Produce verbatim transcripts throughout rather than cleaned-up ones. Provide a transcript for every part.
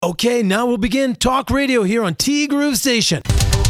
Okay, now we'll begin Talk Radio here on T Groove Station.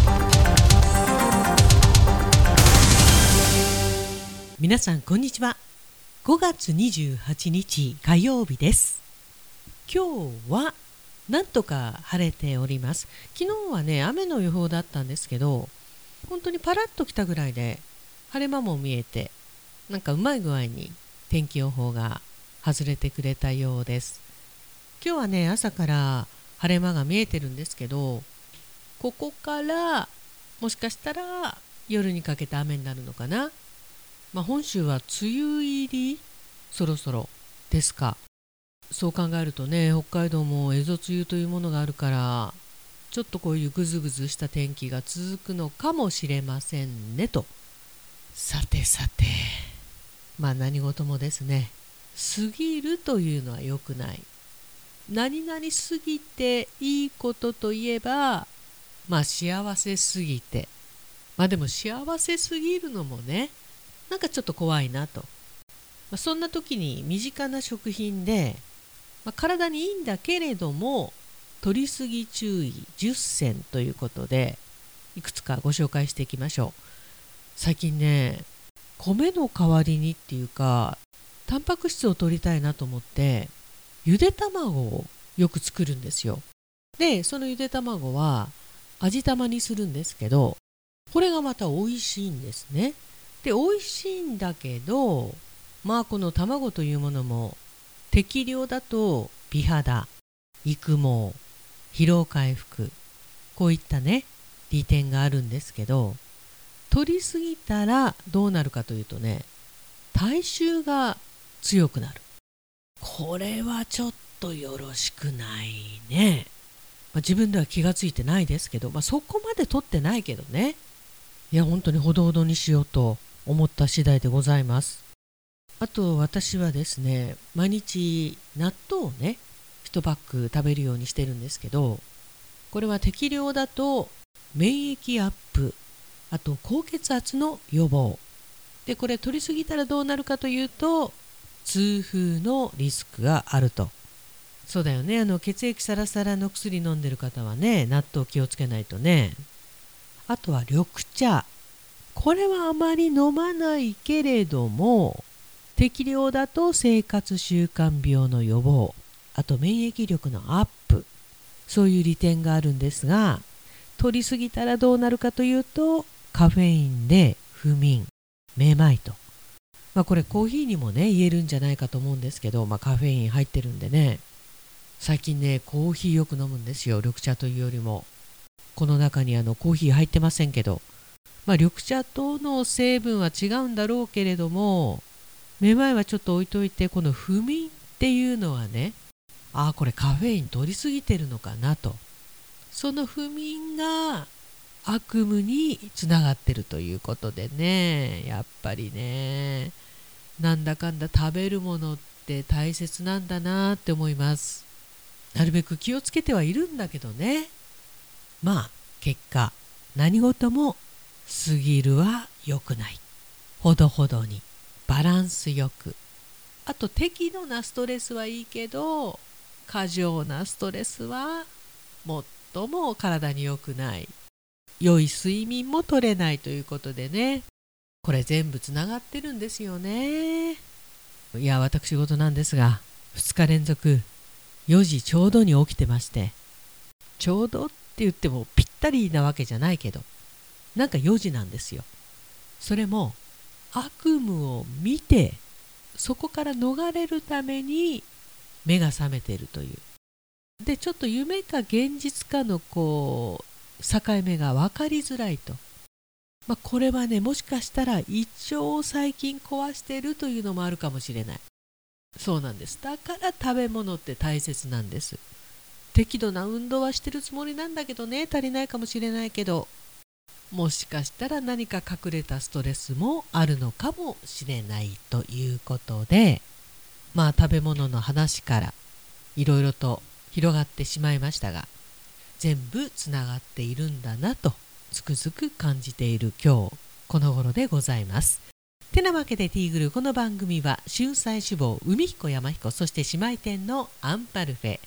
皆さんこんにちは。ごがつにじゅうはちにち火曜日です。今日はなんとか晴れております。昨日はね雨の予報だったんですけど、本当にパラッと来たぐらいで晴れ間も見えて、なんかうまい具合に天気予報が外れてくれたようです。今日はね朝から晴れ間が見えてるんですけど、ここからもしかしたら夜にかけて雨になるのかな。まあ、本州は梅雨入りそろそろですか。そう考えるとね、北海道も蝦夷梅雨というものがあるから、ちょっとこういうぐずぐずした天気が続くのかもしれませんねと。さてさて、まあ何事もですね、過ぎるというのは良くない。何々過ぎていいことといえば、まあ幸せすぎて、まあでも幸せすぎるのもね、なんかちょっと怖いなと。まあ、そんな時に身近な食品で、まあ、体にいいんだけれども摂りすぎ注意じゅっせんということで、いくつかご紹介していきましょう。最近ね、米の代わりにっていうか、タンパク質を摂りたいなと思って、ゆで卵をよく作るんですよ。で、そのゆで卵は味玉にするんですけど、これがまた美味しいんですね。で、美味しいんだけど、まあこの卵というものも適量だと美肌、育毛、疲労回復、こういったね利点があるんですけど、摂りすぎたらどうなるかというとね、体臭が強くなる。これはちょっとよろしくないね。まあ、自分では気がついてないですけど、まあ、そこまで摂ってないけどね。いや本当にほどほどにしようと思った次第でございます。あと私はですね、毎日納豆をねいちパック食べるようにしてるんですけど、これは適量だと免疫アップ、あと高血圧の予防で、これ摂りすぎたらどうなるかというと痛風のリスクがあると。そうだよね、あの血液サラサラの薬飲んでる方はね、納豆気をつけないとね。あとは緑茶、これはあまり飲まないけれども適量だと生活習慣病の予防、あと免疫力のアップ、そういう利点があるんですが、摂りすぎたらどうなるかというとカフェインで不眠、めまいと。まあこれコーヒーにもね言えるんじゃないかと思うんですけど、まあ、カフェイン入ってるんでね、最近ねコーヒーよく飲むんですよ。緑茶というよりも。この中にあのコーヒー入ってませんけど、まあ、緑茶との成分は違うんだろうけれども、めまいはちょっと置いといて、この不眠っていうのはね、ああこれカフェイン取りすぎてるのかなと。その不眠が悪夢につながってるということでね、やっぱりね、なんだかんだ食べるものって大切なんだなって思います。なるべく気をつけてはいるんだけどね。まあ結果何事も過ぎるは良くない。ほどほどに、バランスよく。あと適度なストレスはいいけど、過剰なストレスは最も体に良くない。良い睡眠も取れないということでね、これ全部つながってるんですよね。いや私事なんですが、ふつか連続よじちょうどに起きてまして、ちょうどって言ってもぴったりなわけじゃないけど、なんかよじなんですよ。それも悪夢を見て、そこから逃れるために目が覚めているという。でちょっと夢か現実かのこう境目が分かりづらいと。まあ、これはねもしかしたら胃腸を最近壊しているというのもあるかもしれない。そうなんです。だから食べ物って大切なんです。適度な運動はしてるつもりなんだけどね、足りないかもしれないけど、もしかしたら何か隠れたストレスもあるのかもしれないということで、まあ食べ物の話からいろいろと広がってしまいましたが、全部つながっているんだなとつくづく感じている今日この頃でございます。てなわけでティーグル、この番組は春菜志望海彦山彦、そして姉妹店のアンパルフェ、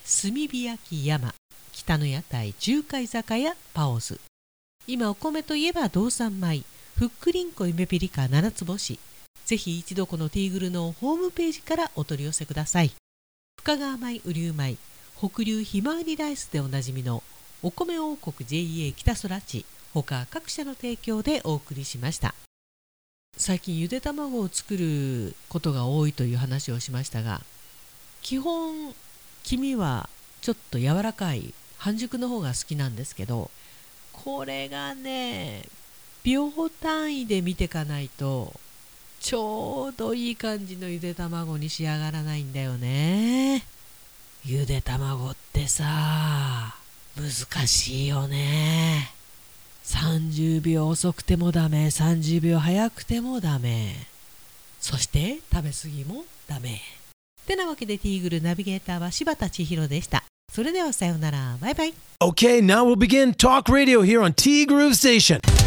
炭火焼山、北の屋台中華居酒屋パオズ。今お米といえば道産米、ふっくりんこゆめぴりか七つ星。ぜひ一度このティーグルのホームページからお取り寄せください。深川米、雨竜米、北流ひまわりライスでおなじみのお米王国 ジェイエー 北空地、他各社の提供でお送りしました。最近ゆで卵を作ることが多いという話をしましたが、基本黄身はちょっと柔らかい半熟の方が好きなんですけど、これがね、秒単位で見てかないとちょうどいい感じのゆで卵に仕上がらないんだよね。ゆで卵ってさ、難しいよね。さんじゅうびょう遅くてもダメ、さんじゅうびょう早くてもダメ、そして食べ過ぎもダメ。てなわけでティーグルナビゲーターは柴田千尋でした。それではさようなら、バイバイ。 Okay, now we'll begin Talk Radio here on T Groove Station.